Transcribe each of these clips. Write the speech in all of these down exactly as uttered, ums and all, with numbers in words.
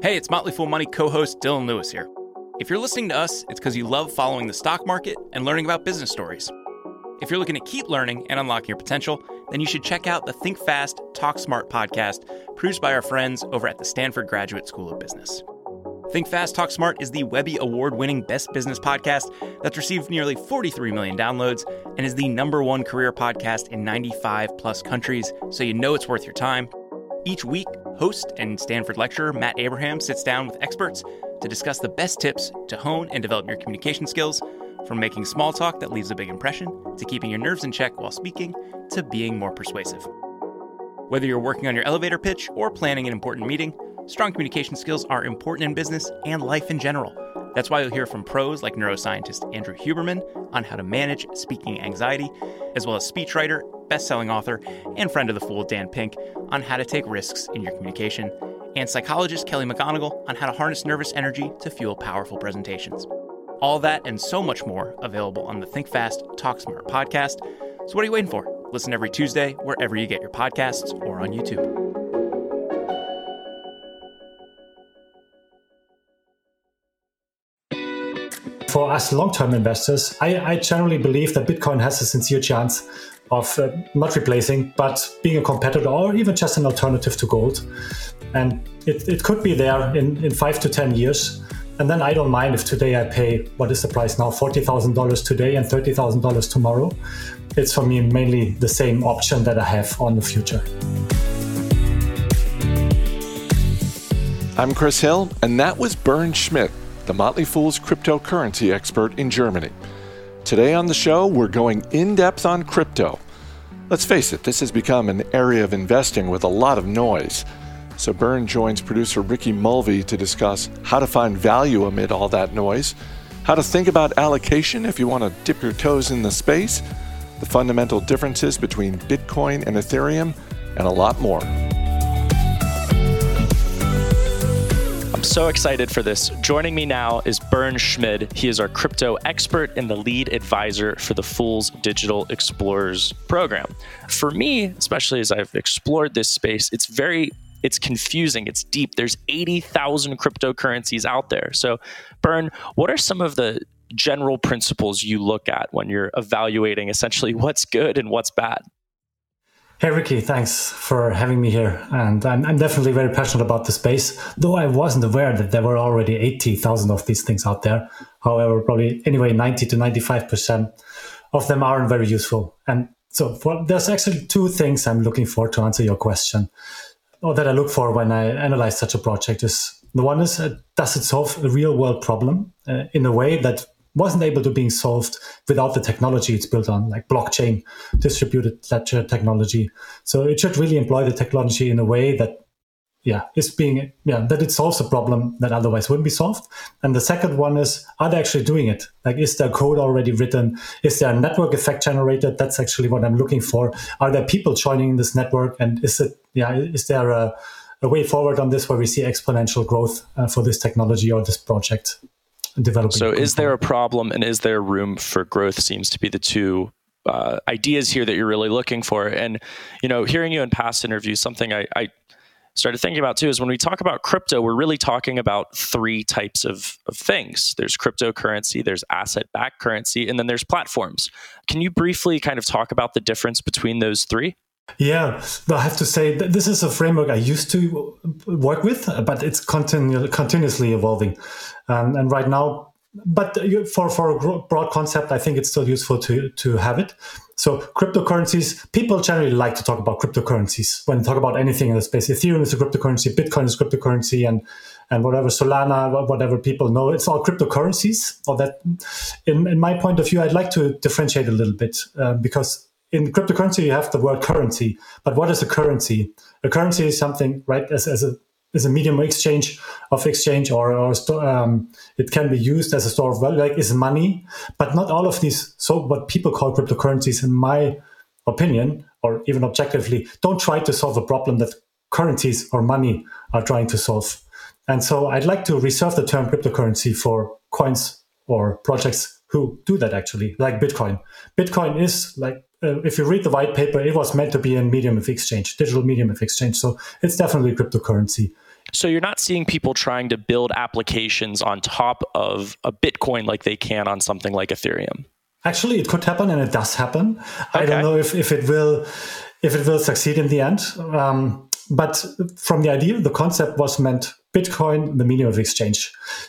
Hey, it's Motley Fool Money co-host Dylan Lewis here. If you're listening to us, it's because you love following the stock market and learning about business stories. If you're looking to keep learning and unlocking your potential, then you should check out the Think Fast, Talk Smart podcast produced by our friends over at the Stanford Graduate School of Business. Think Fast, Talk Smart is the Webby Award-winning best business podcast that's received nearly forty-three million downloads and is the number one career podcast in ninety-five plus countries, so you know it's worth your time. Each week, host and Stanford lecturer Matt Abraham sits down with experts to discuss the best tips to hone and develop your communication skills, from making small talk that leaves a big impression, to keeping your nerves in check while speaking, to being more persuasive. Whether you're working on your elevator pitch or planning an important meeting, strong communication skills are important in business and life in general. That's why you'll hear from pros like neuroscientist Andrew Huberman on how to manage speaking anxiety, as well as speechwriter, best-selling author, and friend of the Fool Dan Pink on how to take risks in your communication, and psychologist Kelly McGonigal on how to harness nervous energy to fuel powerful presentations. All that and so much more available on the Think Fast, Talk Smart podcast. So what are you waiting for? Listen every Tuesday wherever you get your podcasts or on YouTube. For us long-term investors, I, I generally believe that Bitcoin has a sincere chance of uh, not replacing, but being a competitor or even just an alternative to gold. And it, it could be there in, in five to ten years. And then I don't mind if today I pay, what is the price now, forty thousand dollars today and thirty thousand dollars tomorrow. It's for me mainly the same option that I have on the future. I'm Chris Hill, and that was Bernd Schmidt, the Motley Fool's cryptocurrency expert in Germany. Today on the show, we're going in-depth on crypto. Let's face it, this has become an area of investing with a lot of noise. So Bernd joins producer Ricky Mulvey to discuss how to find value amid all that noise, how to think about allocation if you want to dip your toes in the space, the fundamental differences between Bitcoin and Ethereum, and a lot more. So excited for this. Joining me now is Bernd Schmidt. He is our crypto expert and the lead advisor for the Fool's Digital Explorers program. For me, especially as I've explored this space, it's very, it's confusing, it's deep. There's eighty thousand cryptocurrencies out there. So Bernd, what are some of the general principles you look at when you're evaluating essentially what's good and what's bad? Hey, Ricky, thanks for having me here. And I'm, I'm definitely very passionate about the space, though I wasn't aware that there were already eighty thousand of these things out there. However, probably anyway, ninety to ninety-five percent of them aren't very useful. And so for, there's actually two things I'm looking for to answer your question, or that I look for when I analyze such a project. Is the one is, uh, does it solve a real world problem uh, in a way that wasn't able to being solved without the technology it's built on, like blockchain, distributed ledger technology. So it should really employ the technology in a way that, yeah, is being, yeah, that it solves a problem that otherwise wouldn't be solved. And the second one is, are they actually doing it? Like, is there code already written? Is there a network effect generated? That's actually what I'm looking for. Are there people joining this network? And is it, yeah, is there a, a way forward on this where we see exponential growth uh, for this technology or this project? Developing. So is there a problem and is there room for growth seems to be the two uh, ideas here that you're really looking for. And, you know, hearing you in past interviews, something I, I started thinking about too is when we talk about crypto, we're really talking about three types of, of things. There's cryptocurrency, there's asset-backed currency, and then there's platforms. Can you briefly kind of talk about the difference between those three? Yeah, I have to say that this is a framework I used to work with, but it's continu- continuously evolving. Um, and right now, but for, for a broad concept, I think it's still useful to, to have it. So cryptocurrencies, people generally like to talk about cryptocurrencies when they talk about anything in the space. Ethereum is a cryptocurrency, Bitcoin is cryptocurrency, and and whatever, Solana, whatever people know, it's all cryptocurrencies. Or that, in, in my point of view, I'd like to differentiate a little bit uh, because in cryptocurrency, you have the word currency, but what is a currency? A currency is something, right, as, as a is a medium of exchange of exchange, or, or um, it can be used as a store of value, like is money, but not all of these. So what people call cryptocurrencies, in my opinion, or even objectively, don't try to solve a problem that currencies or money are trying to solve. And so I'd like to reserve the term cryptocurrency for coins or projects who do that actually, like Bitcoin. Bitcoin is like, uh, if you read the white paper, it was meant to be a medium of exchange, digital medium of exchange. So it's definitely cryptocurrency. So you're not seeing people trying to build applications on top of a Bitcoin like they can on something like Ethereum? Actually, it could happen, and it does happen. Okay. I don't know if, if it will if it will succeed in the end. Um, but from the idea, the concept was meant Bitcoin, the medium of exchange,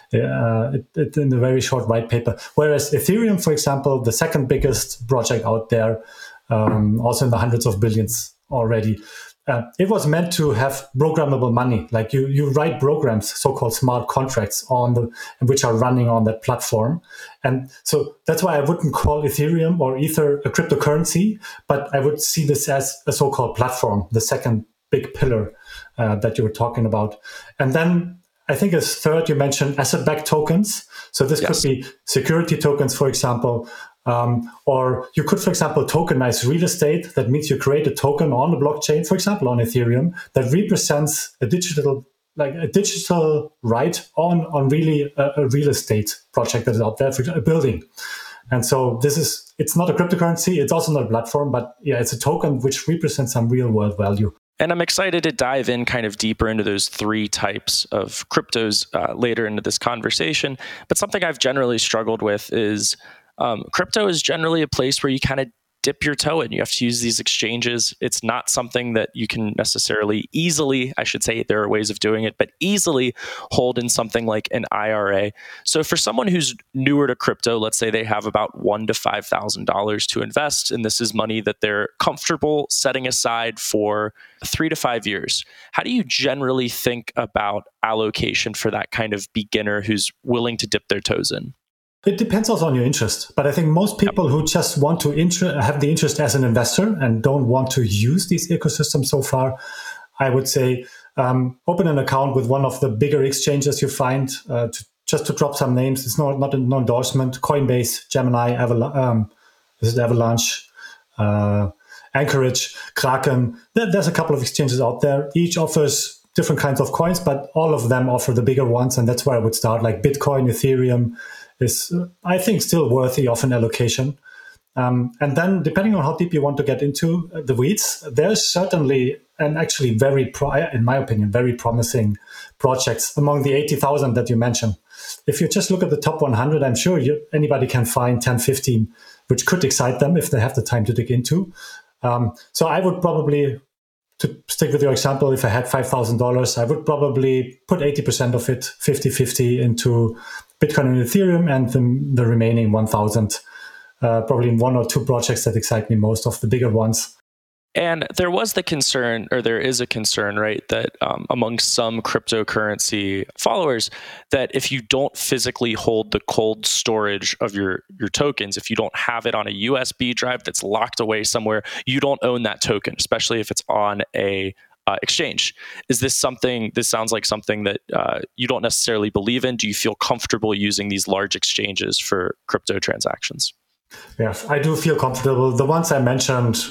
uh, it, it, in a very short white paper. Whereas Ethereum, for example, the second biggest project out there, um, also in the hundreds of billions already, uh, it was meant to have programmable money. Like you, you write programs, so-called smart contracts, on the which are running on that platform. And so that's why I wouldn't call Ethereum or Ether a cryptocurrency, but I would see this as a so-called platform, the second big pillar uh, that you were talking about. And then I think as third, you mentioned asset-backed tokens. So this yes. could be security tokens, for example, um, or you could, for example, tokenize real estate. That means you create a token on the blockchain, for example, on Ethereum, that represents a digital, like a digital right on, on really a, a real estate project that is out there, for a building. And so this is, it's not a cryptocurrency. It's also not a platform, but yeah, it's a token which represents some real world value. And I'm excited to dive in kind of deeper into those three types of cryptos uh, later into this conversation. But something I've generally struggled with is um, crypto is generally a place where you kind of dip your toe in. You have to use these exchanges. It's not something that you can necessarily easily, I should say there are ways of doing it, but easily hold in something like an I R A. So for someone who's newer to crypto, let's say they have about one to five thousand dollars to invest, and this is money that they're comfortable setting aside for three to five years. How do you generally think about allocation for that kind of beginner who's willing to dip their toes in? It depends also on your interest. But I think most people who just want to inter- have the interest as an investor and don't want to use these ecosystems so far, I would say um, open an account with one of the bigger exchanges you find. Uh, to, just to drop some names, it's not, not an endorsement. Coinbase, Gemini, Aval- um, this is Avalanche, uh, Anchorage, Kraken. There, there's a couple of exchanges out there. Each offers different kinds of coins, but all of them offer the bigger ones. And that's where I would start, like Bitcoin, Ethereum, is, I think, still worthy of an allocation. Um, and then, depending on how deep you want to get into the weeds, there's certainly, and actually very, pro- in my opinion, very promising projects among the eighty thousand that you mentioned. If you just look at the top one hundred, I'm sure you, anybody can find ten, fifteen, which could excite them if they have the time to dig into. Um, so I would probably, to stick with your example, if I had five thousand dollars, I would probably put eighty percent of it, fifty-fifty, into Bitcoin and Ethereum, and the, the remaining one thousand uh, probably in one or two projects that excite me most, of the bigger ones. And there was the concern, or there is a concern, right, that um, among some cryptocurrency followers, that if you don't physically hold the cold storage of your, your tokens, if you don't have it on a U S B drive that's locked away somewhere, you don't own that token, especially if it's on a uh, exchange. Is this something, this sounds like something that uh, you don't necessarily believe in? Do you feel comfortable using these large exchanges for crypto transactions? Yes, I do feel comfortable. The ones I mentioned,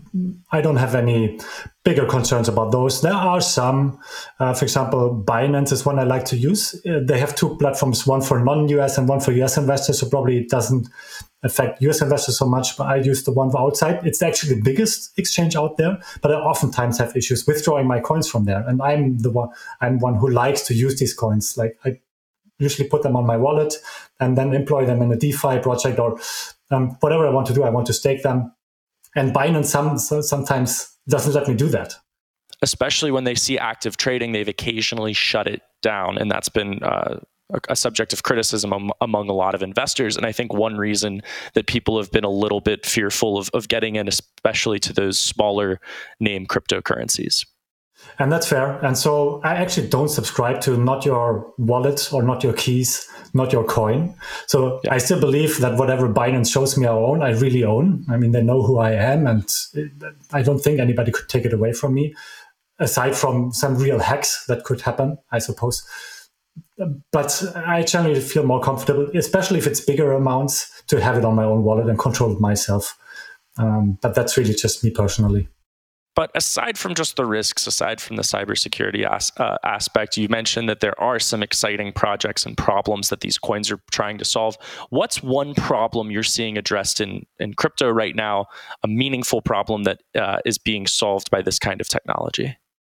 I don't have any bigger concerns about those. There are some, uh, for example, Binance is one I like to use. Uh, they have two platforms, one for non-U S and one for U S investors, so probably it doesn't affect U S investors so much, but I use the one for outside. It's actually the biggest exchange out there, but I oftentimes have issues withdrawing my coins from there. And I'm the one, I'm one who likes to use these coins. Like I usually put them on my wallet and then employ them in a DeFi project or um, whatever I want to do. I want to stake them. And Binance some, sometimes doesn't let me do that. Especially when they see active trading, they've occasionally shut it down. And that's been uh, a subject of criticism am- among a lot of investors. And I think one reason that people have been a little bit fearful of, of getting in, especially to those smaller name cryptocurrencies. And that's fair. And so I actually don't subscribe to not your wallet or not your keys, not your coin. So yeah. I still believe that whatever Binance shows me I own, I really own. I mean, they know who I am, and I don't think anybody could take it away from me, aside from some real hacks that could happen, I suppose. But I generally feel more comfortable, especially if it's bigger amounts, to have it on my own wallet and control it myself. Um, but that's really just me personally. But aside from just the risks, aside from the cybersecurity as, uh, aspect, you mentioned that there are some exciting projects and problems that these coins are trying to solve. What's one problem you're seeing addressed in, in crypto right now, a meaningful problem that uh, is being solved by this kind of technology?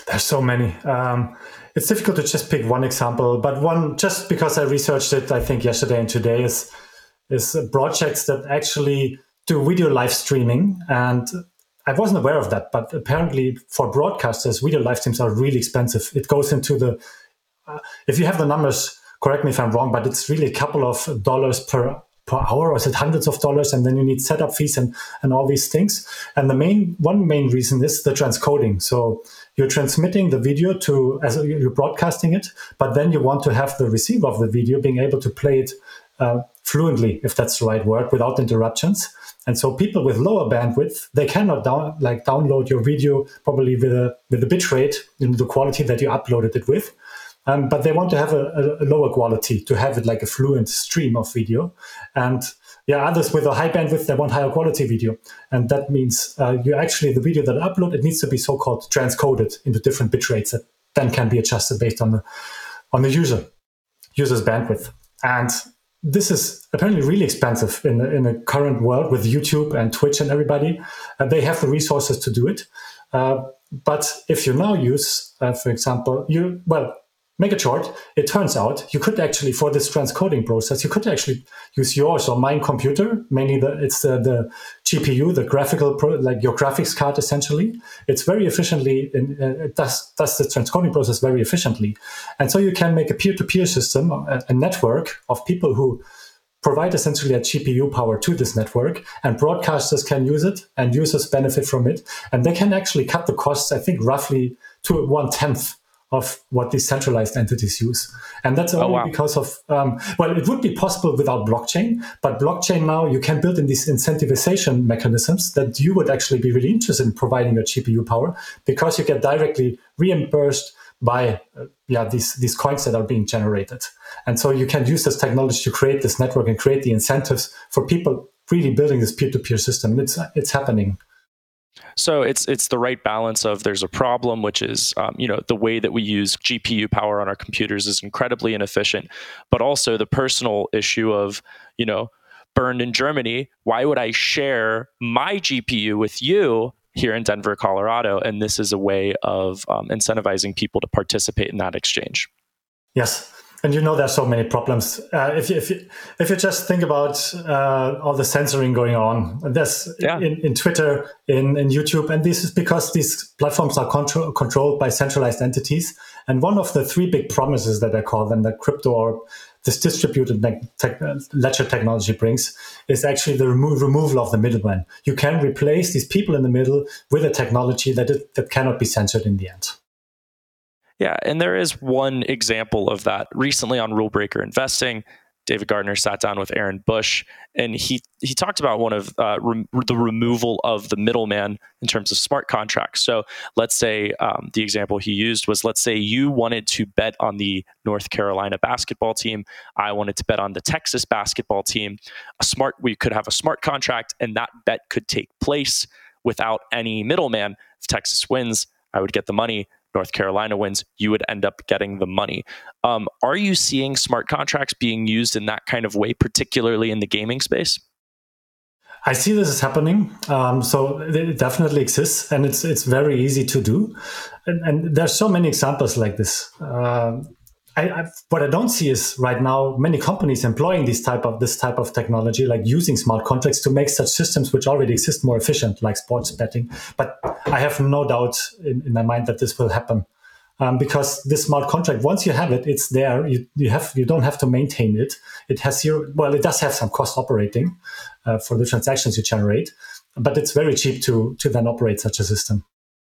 There's so many. Um, it's difficult to just pick one example, but one, just because I researched it, I think yesterday and today, is is projects that actually do video live streaming. And I wasn't aware of that, but apparently for broadcasters, video live streams are really expensive. It goes into the, uh, if you have the numbers, correct me if I'm wrong, but it's really a couple of dollars per per hour, or is it hundreds of dollars? And then you need setup fees and, and all these things. And the main one main reason is the transcoding. So you're transmitting the video to, as you're broadcasting it, but then you want to have the receiver of the video being able to play it uh, fluently, if that's the right word, without interruptions. And so people with lower bandwidth, they cannot down, like download your video probably with a with a bit rate, you know, the quality that you uploaded it with. Um, but they want to have a, a lower quality, to have it like a fluent stream of video. And yeah, others with a high bandwidth, they want higher quality video. And that means uh, you actually, the video that I upload, it needs to be so-called transcoded into different bit rates that then can be adjusted based on the on the user user's bandwidth. And this is apparently really expensive in the, in the current world with YouTube and Twitch and everybody. And they have the resources to do it. Uh, but if you now use, uh, for example, you, well, make it short, it turns out you could actually, for this transcoding process, you could actually use yours or mine computer, mainly the, it's the, the G P U, the graphical, pro, like your graphics card essentially. It's very efficiently, in, uh, it does, does the transcoding process very efficiently. And so you can make a peer-to-peer system, a, a network of people who provide essentially a G P U power to this network, and broadcasters can use it and users benefit from it. And they can actually cut the costs, I think, roughly to one-tenth of what these centralized entities use. And that's only oh, wow. because of, um, well, it would be possible without blockchain, but blockchain now, you can build in these incentivization mechanisms that you would actually be really interested in providing your G P U power, because you get directly reimbursed by uh, yeah these, these coins that are being generated. And so you can use this technology to create this network and create the incentives for people really building this peer-to-peer system. And it's, it's happening. So it's it's the right balance of, there's a problem, which is um, you know the way that we use G P U power on our computers is incredibly inefficient, but also the personal issue of, you know, burned in Germany, why would I share my G P U with you here in Denver, Colorado? And this is a way of um, incentivizing people to participate in that exchange. Yes. And you know, there's so many problems. Uh, if you if you if you just think about uh, all the censoring going on, there's yeah. in, in Twitter, in, in YouTube, and this is because these platforms are control, controlled by centralized entities. And one of the three big promises that I call them that crypto or this distributed tech, ledger technology brings is actually the remo- removal of the middleman. You can replace these people in the middle with a technology that it, that cannot be censored in the end. Yeah, and there is one example of that. Recently on Rule Breaker Investing, David Gardner sat down with Aaron Bush, and he he talked about one of uh, re- the removal of the middleman in terms of smart contracts. So let's say um, the example he used was, let's say you wanted to bet on the North Carolina basketball team. I wanted to bet on the Texas basketball team. A smart, we could have a smart contract, and that bet could take place without any middleman. If Texas wins, I would get the money. North Carolina wins, you would end up getting the money. Um, are you seeing smart contracts being used in that kind of way, particularly in the gaming space? I see this is happening. Um, so it definitely exists, and it's it's very easy to do. And, and there's so many examples like this. Uh, I, I, what I don't see is right now many companies employing this type of this type of technology, like using smart contracts to make such systems which already exist more efficient, like sports betting. But I have no doubt in, in my mind that this will happen, um, because this smart contract, once you have it, it's there. You you have you don't have to maintain it. It has zero. Well, it does have some cost operating uh, for the transactions you generate, but it's very cheap to to then operate such a system.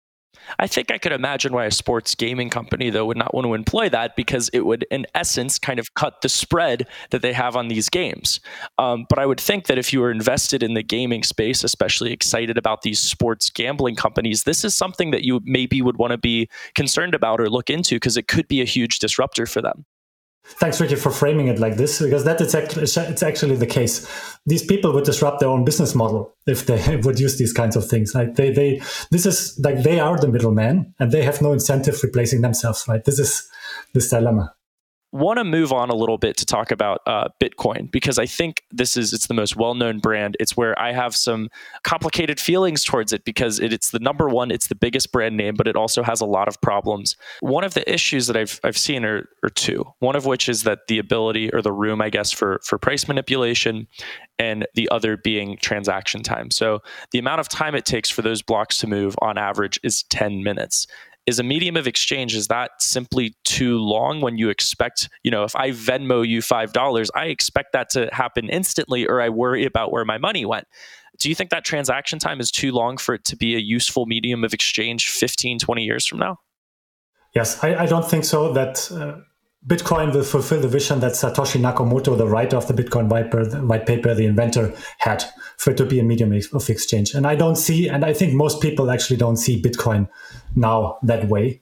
I think I could imagine why a sports gaming company, though, would not want to employ that, because it would, in essence, kind of cut the spread that they have on these games. Um, but I would think that if you were invested in the gaming space, especially excited about these sports gambling companies, this is something that you maybe would want to be concerned about or look into, because it could be a huge disruptor for them. Thanks, Ricky, for framing it like this, because that is actually, it's actually the case. These people would disrupt their own business model if they would use these kinds of things. Like they, they, this is like they are the middleman, and they have no incentive replacing themselves. Right? This is this dilemma. want to move on a little bit to talk about uh, Bitcoin, because I think this is, it's the most well-known brand. It's where I have some complicated feelings towards it because it, it's the number one, it's the biggest brand name, but it also has a lot of problems. One of the issues that I've I've seen are, are two. One of which is that the ability or the room, I guess, for, for price manipulation, and the other being transaction time. So the amount of time it takes for those blocks to move on average is ten minutes. Is a medium of exchange, is that simply too long when you expect, you know, if I Venmo you five dollars, I expect that to happen instantly, or I worry about where my money went. Do you think that transaction time is too long for it to be a useful medium of exchange fifteen, twenty years from now? Yes, I, I don't think so that uh, Bitcoin will fulfill the vision that Satoshi Nakamoto, the writer of the Bitcoin white paper, the, white paper, the inventor, had for it to be a medium of exchange. And I don't see, and I think most people actually don't see Bitcoin now that way.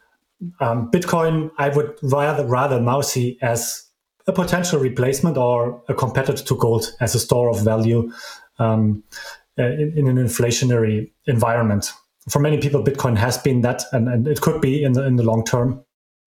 Um, Bitcoin, I would rather rather now see as a potential replacement or a competitor to gold as a store of value um, in, in an inflationary environment. For many people, Bitcoin has been that, and, and it could be in the in the long term.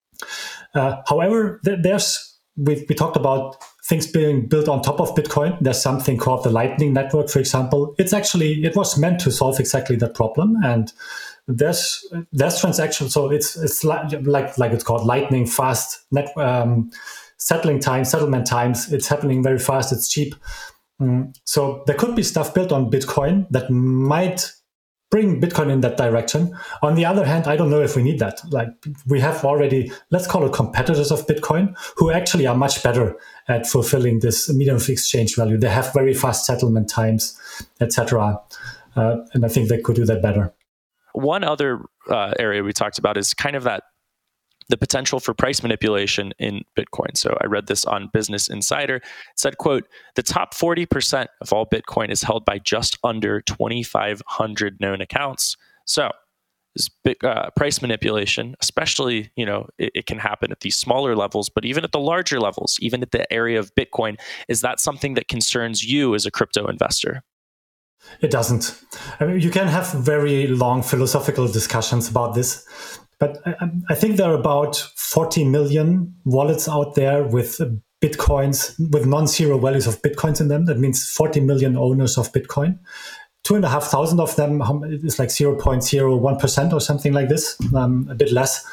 Uh, however, th- there's we we talked about things being built on top of Bitcoin. There's something called the Lightning Network, for example. It's actually it was meant to solve exactly that problem, and there's there's transactions. So it's it's like like, like it's called Lightning, fast net um, settling time, settlement times. It's happening very fast. It's cheap. Mm. So there could be stuff built on Bitcoin that might bring Bitcoin in that direction. On the other hand, I don't know if we need that. Like we have already, let's call it competitors of Bitcoin, who actually are much better at fulfilling this medium of exchange value. They have very fast settlement times, et cetera. Uh, and I think they could do that better. One other uh, area we talked about is kind of that the potential for price manipulation in Bitcoin. So I read this on Business Insider. It said, quote, the top forty percent of all Bitcoin is held by just under twenty-five hundred known accounts. So this big, uh, price manipulation, especially, you know, it, it can happen at these smaller levels, but even at the larger levels, even at the area of Bitcoin, is that something that concerns you as a crypto investor? It doesn't. I mean, you can have very long philosophical discussions about this. But I, I think there are about forty million wallets out there with Bitcoins, with non-zero values of Bitcoins in them. That means forty million owners of Bitcoin. Two and a half thousand of them is like zero point zero one percent or something like this, um, a bit less.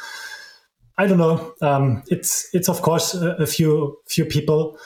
I don't know. Um, it's it's of course a, a few few people.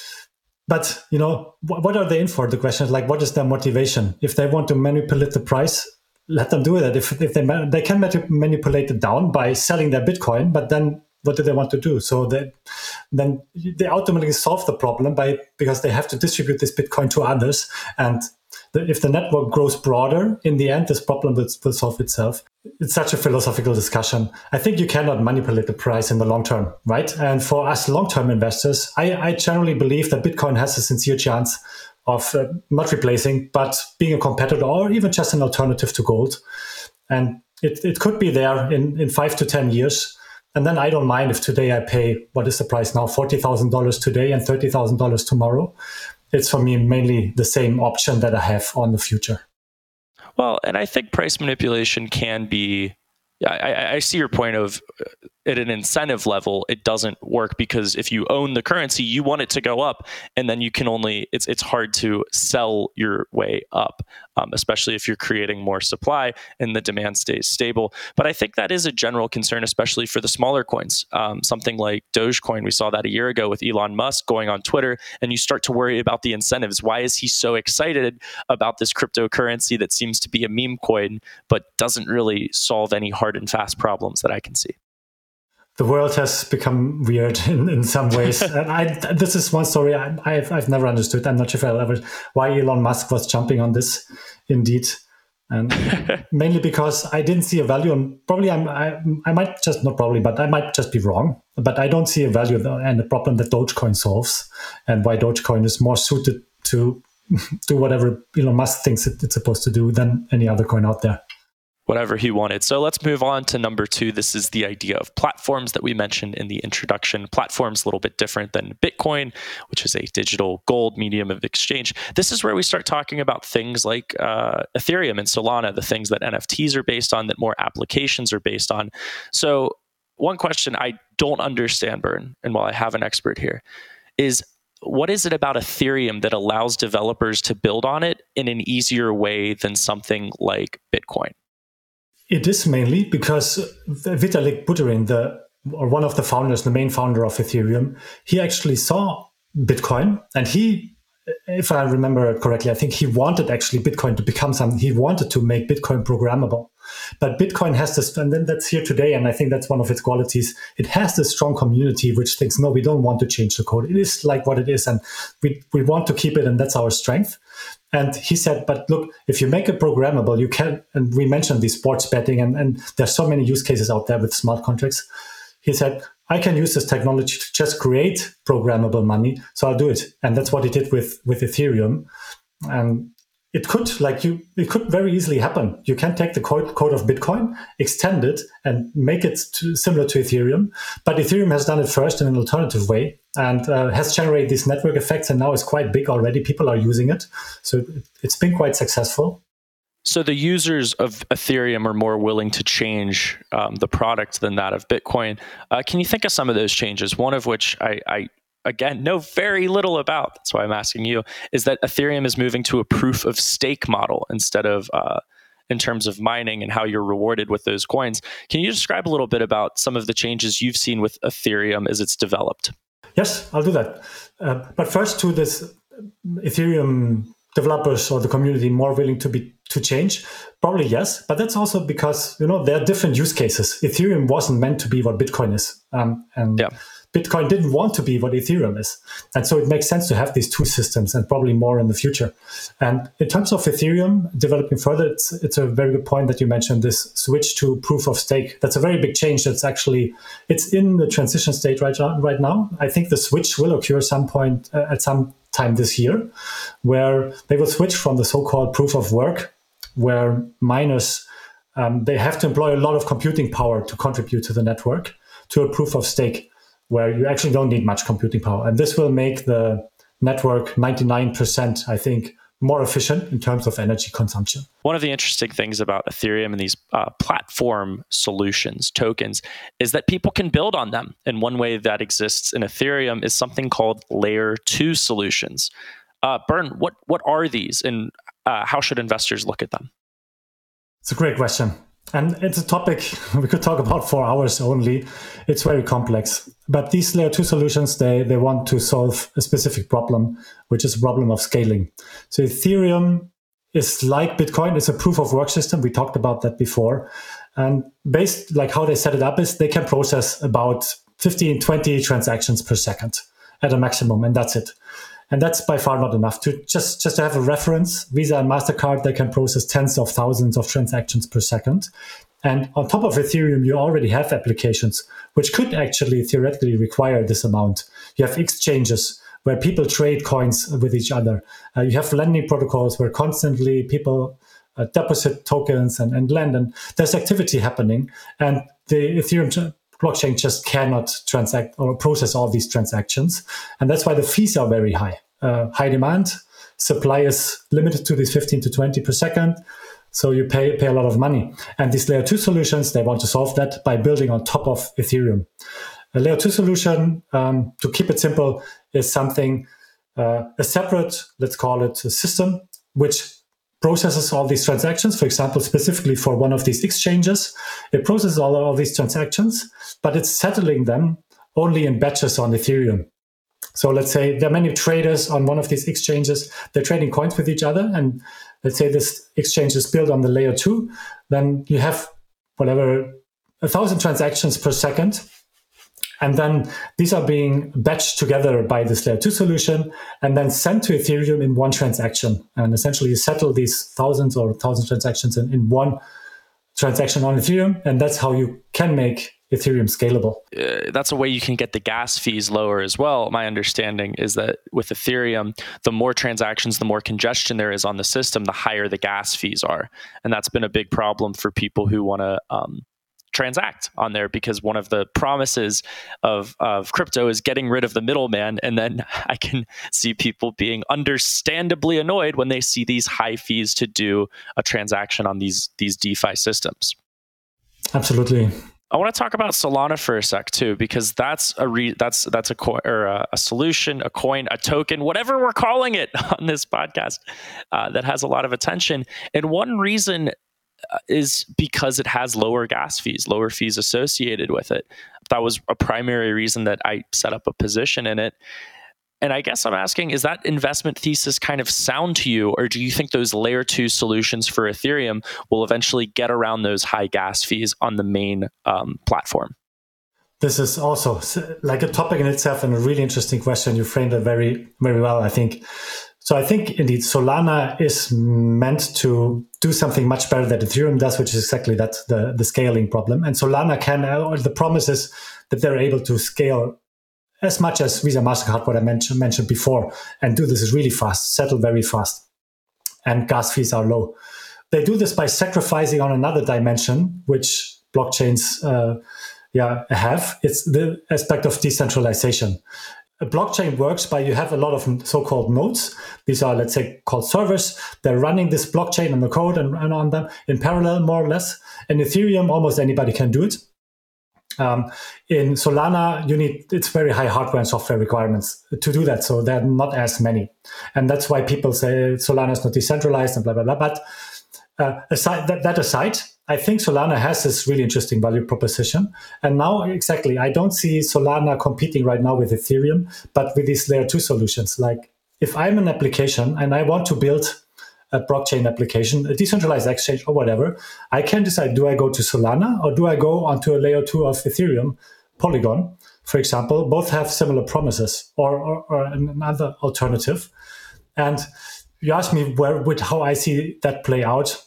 But, you know, what, what are they in for? The question is like, what is their motivation? If they want to manipulate the price, let them do it. If, if they they can manipulate it down by selling their Bitcoin, but then what do they want to do? So they, then they ultimately solve the problem by because they have to distribute this Bitcoin to others. And the, if the network grows broader, in the end, this problem will, will solve itself. It's such a philosophical discussion. I think you cannot manipulate the price in the long term, right? And for us long-term investors, I, I generally believe that Bitcoin has a sincere chance of uh, not replacing, but being a competitor or even just an alternative to gold. And it, it could be there in, in five to ten years. And then I don't mind if today I pay, what is the price now, forty thousand dollars today and thirty thousand dollars tomorrow. It's for me mainly the same option that I have on the future. Well, and I think price manipulation can be, I, I see your point of at an incentive level, it doesn't work because if you own the currency, you want it to go up, and then you can only, it's it's hard to sell your way up, um, especially if you're creating more supply and the demand stays stable. But I think that is a general concern, especially for the smaller coins. Um, something like Dogecoin, we saw that a year ago with Elon Musk going on Twitter, and you start to worry about the incentives. Why is he so excited about this cryptocurrency that seems to be a meme coin, but doesn't really solve any hard and fast problems that I can see? The world has become weird in, in some ways. And I, this is one story I, I've, I've never understood. I'm not sure if I'll ever, why Elon Musk was jumping on this, indeed. And mainly because I didn't see a value. And probably I'm, I, I might just, not probably, but I might just be wrong. But I don't see a value and the problem that Dogecoin solves and why Dogecoin is more suited to do whatever Elon Musk thinks it, it's supposed to do than any other coin out there. Whatever he wanted. So let's move on to number two. This is the idea of platforms that we mentioned in the introduction. Platforms a little bit different than Bitcoin, which is a digital gold medium of exchange. This is where we start talking about things like uh, Ethereum and Solana, the things that N F Ts are based on, that more applications are based on. So One question I don't understand, Bernd, and while I have an expert here, is what is it about Ethereum that allows developers to build on it in an easier way than something like Bitcoin? It is mainly because Vitalik Buterin, the or one of the founders, the main founder of Ethereum, he actually saw Bitcoin, and he, if I remember it correctly, I think he wanted actually Bitcoin to become something. He wanted to make Bitcoin programmable. But Bitcoin has this, and then that's here today, and I think that's one of its qualities. It has this strong community which thinks, no, we don't want to change the code. It is like what it is, and we, we want to keep it, and that's our strength. And he said, but look, if you make it programmable, you can, and we mentioned the sports betting, and, and there's so many use cases out there with smart contracts. He said, I can use this technology to just create programmable money, so I'll do it. And that's what he did with, with Ethereum. And it could, like you, it could very easily happen. You can take the code, code of Bitcoin, extend it, and make it to, similar to Ethereum. But Ethereum has done it first in an alternative way, and uh, has generated these network effects, and now it's quite big already. People are using it. So it's been quite successful. So the users of Ethereum are more willing to change um, the product than that of Bitcoin. Uh, can you think of some of those changes? One of which I, I, again, know very little about. That's why I'm asking you, is that Ethereum is moving to a proof of stake model instead of uh, in terms of mining and how you're rewarded with those coins. Can you describe a little bit about some of the changes you've seen with Ethereum as it's developed? Yes, I'll do that. Uh, but first to this Ethereum developers or the community more willing to be to change? Probably yes, but that's also because, you know, there are different use cases. Ethereum wasn't meant to be what Bitcoin is, um, and yeah. Bitcoin didn't want to be what Ethereum is. And so it makes sense to have these two systems, and probably more in the future. And in terms of Ethereum developing further, it's, it's a very good point that you mentioned, this switch to proof of stake. That's a very big change. That's actually, it's in the transition state right, right now. I think the switch will occur some point uh, at some time this year, where they will switch from the so-called proof of work, where miners, um, they have to employ a lot of computing power to contribute to the network, to a proof of stake, where you actually don't need much computing power. And this will make the network ninety-nine percent, I think, more efficient in terms of energy consumption. One of the interesting things about Ethereum and these uh, platform solutions, tokens, is that people can build on them. And one way that exists in Ethereum is something called layer two solutions. Uh, Bernd, what, what are these, and uh, how should investors look at them? It's a great question. And it's a topic we could talk about for hours only. It's very complex. But these layer two solutions, they, they want to solve a specific problem, which is a problem of scaling. So Ethereum is like Bitcoin. It's a proof of work system. We talked about that before. And based, like how they set it up is they can process about fifteen, twenty transactions per second at a maximum, and that's it. And that's by far not enough. To just, just to have a reference, Visa and MasterCard, they can process tens of thousands of transactions per second. And on top of Ethereum, you already have applications which could actually theoretically require this amount. You have exchanges where people trade coins with each other. Uh, you have lending protocols where constantly people uh, deposit tokens and, and lend. And there's activity happening. And the Ethereum blockchain just cannot transact or process all these transactions. And that's why the fees are very high. Uh, high demand, supply is limited to these fifteen to twenty per second. So you pay, pay a lot of money. And these layer two solutions, they want to solve that by building on top of Ethereum. A layer two solution, um, to keep it simple, is something, uh, a separate, let's call it a system, which processes all these transactions. For example, specifically for one of these exchanges, it processes all of these transactions, but it's settling them only in batches on Ethereum. So let's say there are many traders on one of these exchanges. They're trading coins with each other. And let's say this exchange is built on the layer two. Then you have whatever, a thousand transactions per second. And then these are being batched together by this layer two solution and then sent to Ethereum in one transaction. And essentially you settle these thousands or thousand transactions in, in one transaction on Ethereum. And that's how you can make Ethereum scalable. Uh, that's a way you can get the gas fees lower as well. My understanding is that with Ethereum, the more transactions, the more congestion there is on the system, the higher the gas fees are. And that's been a big problem for people who want to um, transact on there, because one of the promises of, of crypto is getting rid of the middleman. And then I can see people being understandably annoyed when they see these high fees to do a transaction on these, these DeFi systems. Absolutely. I want to talk about Solana for a sec too, because that's a re- that's that's a coin or a, a solution, a coin, a token, whatever we're calling it on this podcast, uh, that has a lot of attention. And one reason is because it has lower gas fees, lower fees associated with it. That was a primary reason that I set up a position in it. And I guess I'm asking, is that investment thesis kind of sound to you, or do you think those layer two solutions for Ethereum will eventually get around those high gas fees on the main um, platform? This is also like a topic in itself and a really interesting question. You framed it very, very well, I think. So I think indeed Solana is meant to do something much better than Ethereum does, which is exactly that, the, the scaling problem. And Solana can, or the promise is that they're able to scale as much as Visa, MasterCard, what I mentioned, mentioned before, and do this really fast, settle very fast, and gas fees are low. They do this by sacrificing on another dimension, which blockchains uh, yeah, have. It's the aspect of decentralization. A blockchain works by you have a lot of so-called nodes. These are, let's say, called servers. They're running this blockchain and the code and, and on them in parallel, more or less. In Ethereum, almost anybody can do it. Um, in Solana, you need it's very high hardware and software requirements to do that. So there are not as many, and that's why people say Solana is not decentralized and blah blah blah. But uh, aside that, that aside, I think Solana has this really interesting value proposition. And now, exactly, I don't see Solana competing right now with Ethereum, but with these layer two solutions. Like if I'm an application and I want to build a blockchain application, a decentralized exchange or whatever, I can decide, do I go to Solana or do I go onto a layer two of Ethereum, Polygon, for example? Both have similar promises, or, or, or another alternative. And you ask me where, with how I see that play out.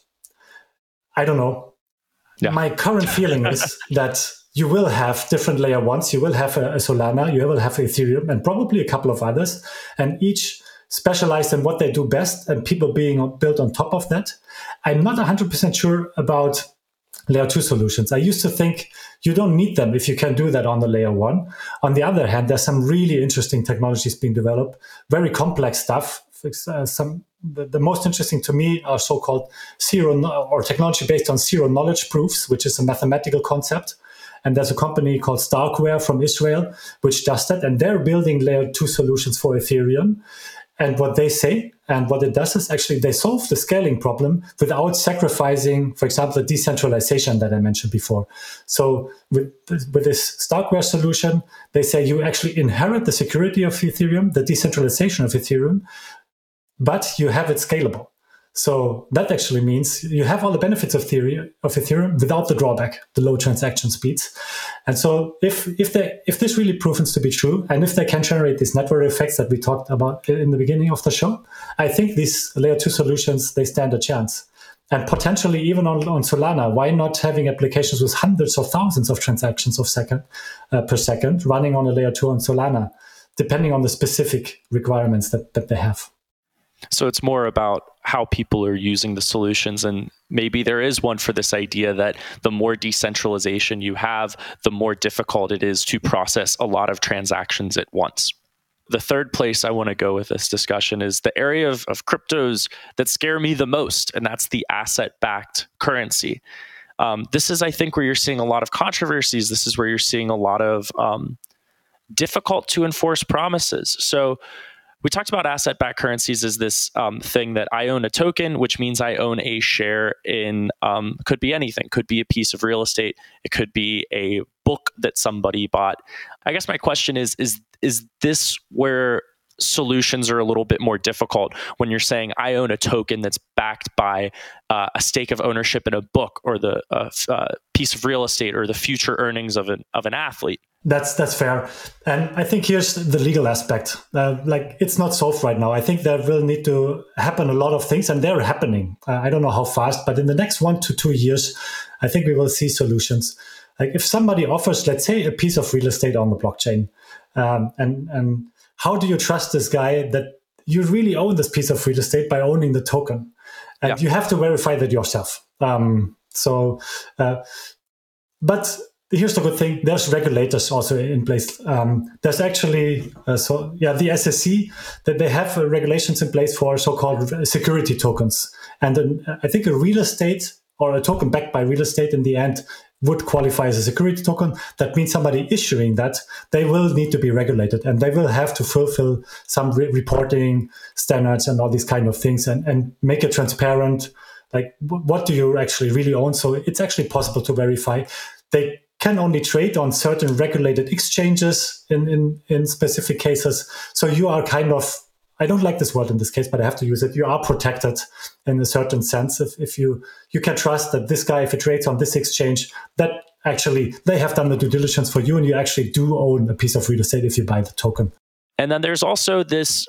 I don't know. Yeah. My current feeling is that you will have different layer ones. You will have a, a Solana, you will have Ethereum, and probably a couple of others, and each specialized in what they do best, and people being built on top of that. I'm not one hundred percent sure about layer two solutions. I used to think you don't need them if you can do that on the layer one. On the other hand, there's some really interesting technologies being developed, very complex stuff. Uh, some the, the most interesting to me are so-called zero or technology based on zero knowledge proofs, which is a mathematical concept. And there's a company called Starkware from Israel, which does that. And they're building layer two solutions for Ethereum. And what they say and what it does is actually they solve the scaling problem without sacrificing, for example, the decentralization that I mentioned before. So with, with this Starkware solution, they say you actually inherit the security of Ethereum, the decentralization of Ethereum, but you have it scalable. So that actually means you have all the benefits of theory of Ethereum without the drawback, the low transaction speeds. And so if if they if this really proves to be true, and if they can generate these network effects that we talked about in the beginning of the show, I think these layer two solutions, they stand a chance. And potentially even on, on Solana, why not having applications with hundreds of thousands of transactions of second uh, per second running on a layer two on Solana, depending on the specific requirements that, that they have. So it's more about how people are using the solutions, and maybe there is one for this idea that the more decentralization you have, the more difficult it is to process a lot of transactions at once. The third place I want to go with this discussion is the area of, of cryptos that scare me the most, and that's the asset-backed currency. Um, this is, I think, where you're seeing a lot of controversies. This is where you're seeing a lot of um, difficult to enforce promises. So we talked about asset-backed currencies as this um, thing that I own a token, which means I own a share in, um, could be anything, could be a piece of real estate. It could be a book that somebody bought. I guess my question is, is, is this where solutions are a little bit more difficult when you're saying I own a token that's backed by uh, a stake of ownership in a book or the uh, uh, piece of real estate or the future earnings of an, of an athlete? That's that's fair. And I think here's the legal aspect. Uh, like it's not solved right now. I think there will need to happen a lot of things, and they're happening. Uh, I don't know how fast, but in the next one to two years, I think we will see solutions. Like if somebody offers, let's say, a piece of real estate on the blockchain, um, and and how do you trust this guy that you really own this piece of real estate by owning the token? And yeah. You have to verify that yourself. Um, so, uh, but here's the good thing. There's regulators also in place. Um, there's actually, uh, so yeah, the S E C, that they have uh, regulations in place for so-called security tokens. And then I think a real estate or a token backed by real estate in the end would qualify as a security token. That means somebody issuing that, they will need to be regulated and they will have to fulfill some re- reporting standards and all these kind of things and, and make it transparent. Like, w- what do you actually really own? So it's actually possible to verify. They can only trade on certain regulated exchanges in, in, in specific cases. So you are kind of, I don't like this word in this case, but I have to use it. You are protected in a certain sense. If, if you, you can trust that this guy, if it trades on this exchange, that actually they have done the due diligence for you and you actually do own a piece of real estate if you buy the token. And then there's also this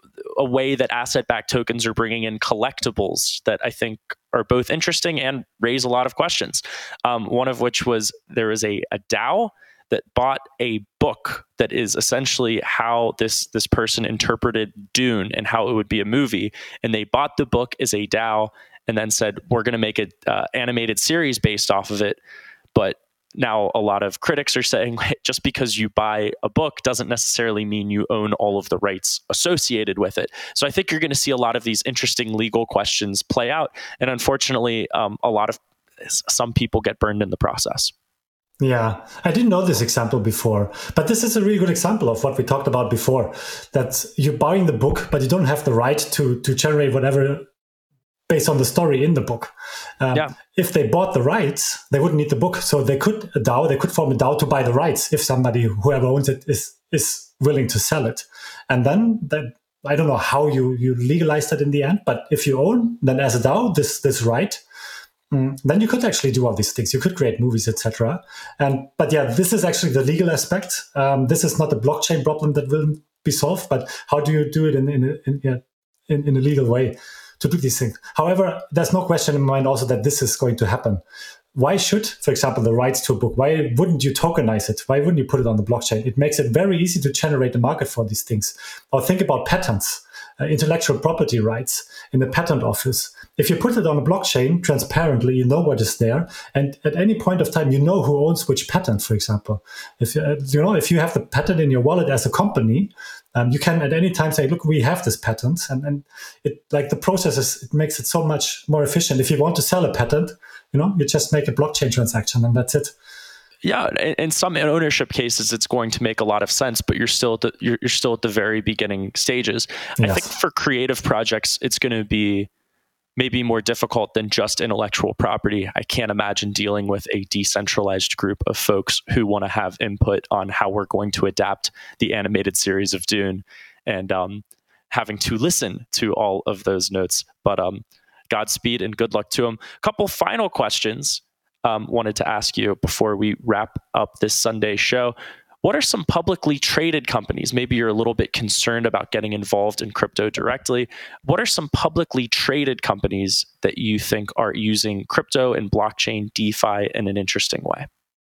a way that asset-backed tokens are bringing in collectibles that I think are both interesting and raise a lot of questions. Um, one of which was there is a, a DAO that bought a book that is essentially how this this person interpreted Dune and how it would be a movie. And they bought the book as a DAO and then said, we're going to make an uh, animated series based off of it. But now a lot of critics are saying just because you buy a book doesn't necessarily mean you own all of the rights associated with it. So I think you're going to see a lot of these interesting legal questions play out. And unfortunately, um, a lot of some people get burned in the process. Yeah, I didn't know this example before, but this is a really good example of what we talked about before, that you're buying the book, but you don't have the right to to generate whatever based on the story in the book. Um, yeah. If they bought the rights, they wouldn't need the book. So they could, a DAO, they could form a DAO to buy the rights if somebody, whoever owns it, is is willing to sell it. And then that, I don't know how you, you legalize that in the end, but if you own, then as a DAO, this this right, mm, then you could actually do all these things. You could create movies, et cetera. And but yeah, this is actually the legal aspect. Um, this is not a blockchain problem that will be solved, but how do you do it in in a, in, in, in a legal way to do these things? However, there's no question in my mind also that this is going to happen. Why should, for example, the rights to a book, why wouldn't you tokenize it? Why wouldn't you put it on the blockchain? It makes it very easy to generate a market for these things. Or think about patents, uh, intellectual property rights in the patent office. If you put it on a blockchain transparently, you know what is there. And at any point of time, you know who owns which patent, for example. If you, uh, you know, if you have the patent in your wallet as a company, Um, you can at any time say, look, we have this patent. And, and it like the process is, it makes it so much more efficient. If you want to sell a patent, you know, you just make a blockchain transaction and that's it. Yeah, in some ownership cases, it's going to make a lot of sense, but you're still at the, you're, you're still at the very beginning stages. Yes. I think for creative projects, it's going to be maybe more difficult than just intellectual property. I can't imagine dealing with a decentralized group of folks who want to have input on how we're going to adapt the animated series of Dune and um, having to listen to all of those notes. But um, Godspeed and good luck to them. A couple final questions um, wanted to ask you before we wrap up this Sunday show. What are some publicly traded companies? Maybe you're a little bit concerned about getting involved in crypto directly. What are some publicly traded companies that you think are using crypto and blockchain DeFi in an interesting way?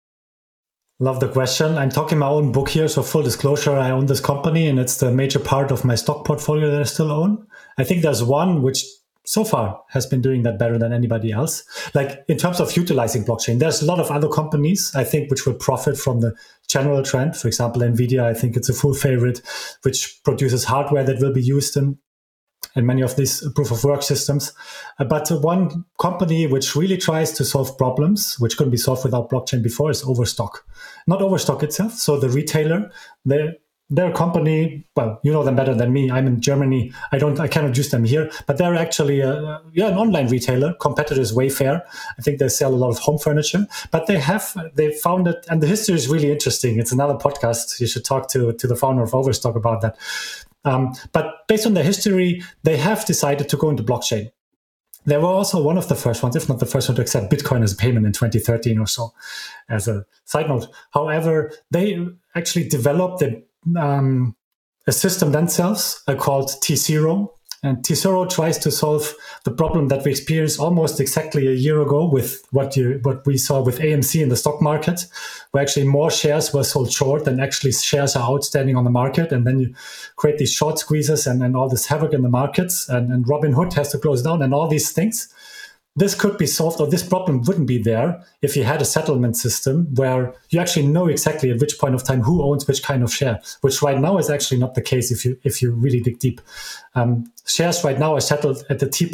Love the question. I'm talking my own book here. So full disclosure, I own this company and it's the major part of my stock portfolio that I still own. I think there's one which so far has been doing that better than anybody else. Like in terms of utilizing blockchain, there's a lot of other companies, I think, which will profit from the general trend. For example, NVIDIA, I think it's a full favorite, which produces hardware that will be used in, in many of these proof of work systems. Uh, but one company which really tries to solve problems, which couldn't be solved without blockchain before, is Overstock. Not Overstock itself. So the retailer, they They're a company, well, you know them better than me. I'm in Germany. I don't, I cannot use them here, but they're actually a, yeah, an online retailer. Competitor is Wayfair. I think they sell a lot of home furniture, but they have, they founded, and the history is really interesting. It's another podcast. You should talk to, to the founder of Overstock about that. Um, but based on their history, they have decided to go into blockchain. They were also one of the first ones, if not the first one, to accept Bitcoin as a payment in twenty thirteen or so, as a side note. However, they actually developed the Um, a system themselves uh, called T zero. And T zero tries to solve the problem that we experienced almost exactly a year ago with what you what we saw with A M C in the stock market, where actually more shares were sold short than actually shares are outstanding on the market. And then you create these short squeezes and, and all this havoc in the markets. And, and Robinhood has to close down and all these things. This could be solved, or this problem wouldn't be there if you had a settlement system where you actually know exactly at which point of time who owns which kind of share, which right now is actually not the case if you if you really dig deep. Um, shares right now are settled at the T plus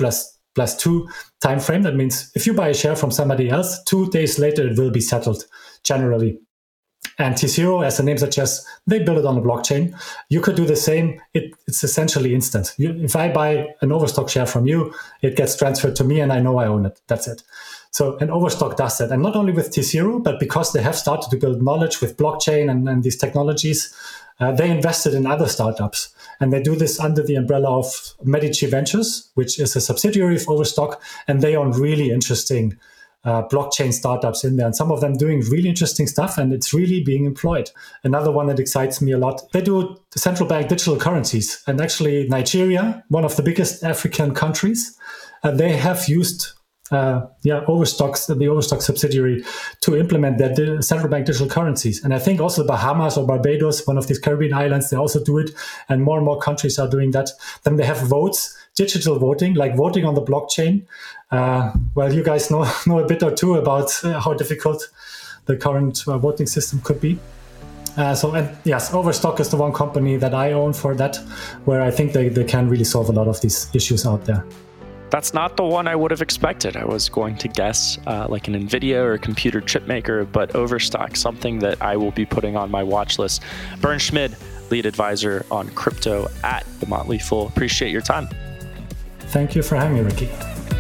plus two time frame. That means if you buy a share from somebody else, two days later it will be settled generally. And T zero, as the name suggests, they build it on the blockchain. You could do the same. It, it's essentially instant. You, if I buy an Overstock share from you, it gets transferred to me and I know I own it. That's it. So an Overstock does that. And not only with T zero, but because they have started to build knowledge with blockchain and, and these technologies, uh, they invested in other startups. And they do this under the umbrella of Medici Ventures, which is a subsidiary of Overstock. And they own really interesting Uh, blockchain startups in there, and some of them doing really interesting stuff, and it's really being employed. Another one that excites me a lot, they do central bank digital currencies, and actually Nigeria, one of the biggest African countries, and they have used uh, yeah Overstock's the Overstock subsidiary to implement their di- central bank digital currencies. And I think also the Bahamas or Barbados, one of these Caribbean islands, they also do it, and more and more countries are doing that. Then they have votes, digital voting, like voting on the blockchain. Uh, well, you guys know know a bit or two about uh, how difficult the current uh, voting system could be. Uh, so, and yes, Overstock is the one company that I own for that, where I think they, they can really solve a lot of these issues out there. That's not the one I would have expected. I was going to guess uh, like an NVIDIA or a computer chip maker, but Overstock, something that I will be putting on my watch list. Bernd Schmid, lead advisor on crypto at The Motley Fool. Appreciate your time. Thank you for having me, Ricky.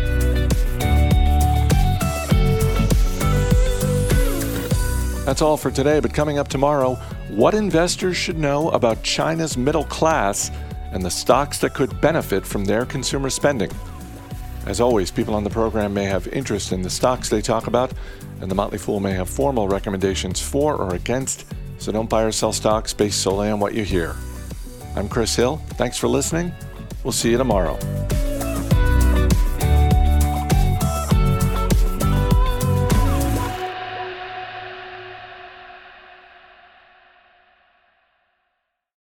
That's all for today, but coming up tomorrow, what investors should know about China's middle class and the stocks that could benefit from their consumer spending. As always, people on the program may have interest in the stocks they talk about, and the Motley Fool may have formal recommendations for or against, so don't buy or sell stocks based solely on what you hear. I'm Chris Hill. Thanks for listening. We'll see you tomorrow.